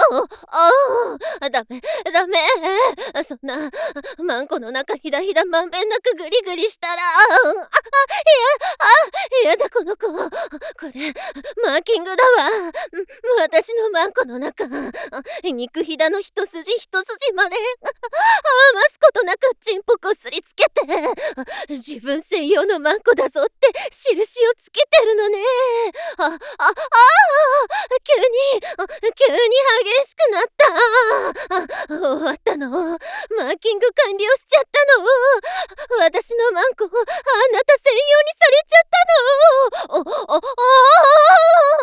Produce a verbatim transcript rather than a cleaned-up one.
あああ、ダメ、ダメ。そんな、マンコの中ひだひだまんべんなくグリグリしたら、あ、あ、いや、あ、やだこの子。これ、マーキングだわ。私のマンコの中、肉ひだの一筋一筋まで、余すことなくチンポこすりつけて、自分専用のマンコだぞって印をつけてるのね。あ、あ、ああ、急に、急に激しくなった。終わったの。マーキング完了しちゃったの。私のマンコ、あなた専用にされちゃったの。お、お、お、お